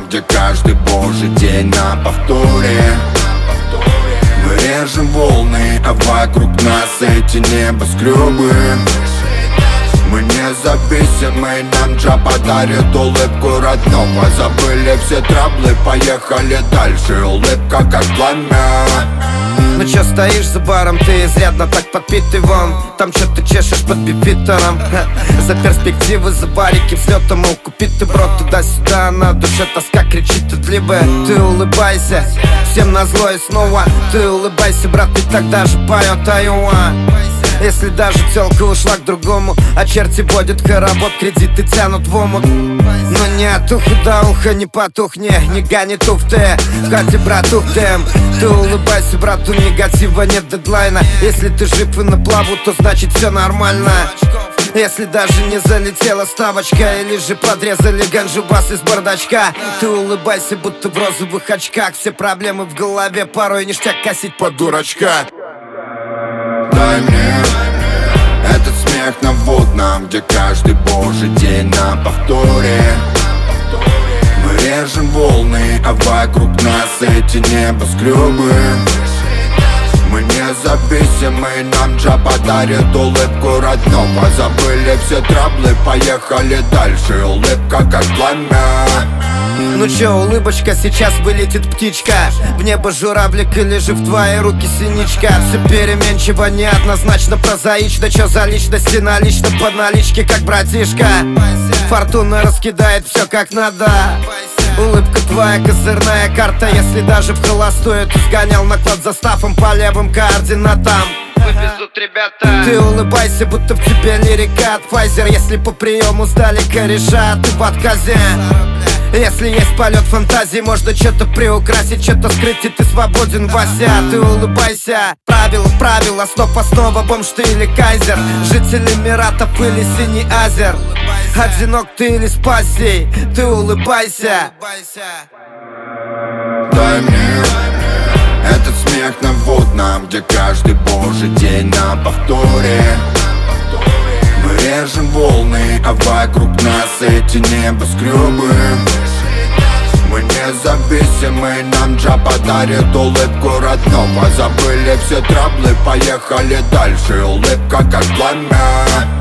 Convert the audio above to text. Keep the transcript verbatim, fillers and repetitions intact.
где каждый божий день на повторе. Мы режем волны, а вокруг нас эти небоскребы. Мы независимы, нам джа подарит улыбку родного. Забыли все траблы, поехали дальше, улыбка как пламя. Ну чё стоишь за баром, ты изрядно так подпитый вон. Там чё ты чешешь под пипитером? За перспективы, за барики, взлётом, мол, купить ты брод туда-сюда. На душе тоска кричит от либо. Ты улыбайся, всем назло и снова. Ты улыбайся, брат, и тогда же поёт Айуа. Если даже тёлка ушла к другому, а черти водят хоровод, кредиты тянут в омут. Но не от уха до уха, не потухни, не гони туфты. В хате, братух, дэм. Ты улыбайся, брату, негатива нет дедлайна. Если ты жив и на плаву, то значит все нормально. Если даже не залетела ставочка, или же подрезали ганджубас из бардачка, ты улыбайся, будто в розовых очках. Все проблемы в голове, порой ништяк косить под дурачка. Дай мне этот смех на водном, где каждый божий день на повторе. Мы режем волны, а вокруг нас эти небоскребы. Мы независимы, нам джа подарит улыбку родного. Забыли все траблы, поехали дальше, улыбка как пламя. Ну чё, улыбочка, сейчас вылетит птичка. В небо журавлик или же в твои руки синичка. Все переменчиво, неоднозначно, прозаично. Чё за личности налично под налички, как братишка. Фортуна раскидает все как надо. Улыбка твоя козырная карта. Если даже в холостую ты сгонял наклад за стафом по левым координатам, вывезут ребята. Ты улыбайся, будто в тебе лирика от Pfizer. Если по приему сдали кореша, ты в отказе. Если есть полет фантазии, можно что-то приукрасить, что-то скрыть, и ты свободен, Вася. Ты улыбайся, правила, правила, основ основа, бомж ты или кайзер, житель Эмиратов или Синий Азер, одинок ты или спасей, ты улыбайся. Дай мне этот смех на водном, где каждый божий день на повторе. Мы режем волны, а вокруг нас эти небоскребы. Мы независимы, нам джа подарит улыбку родного. Забыли все траблы, поехали дальше, улыбка как пламя.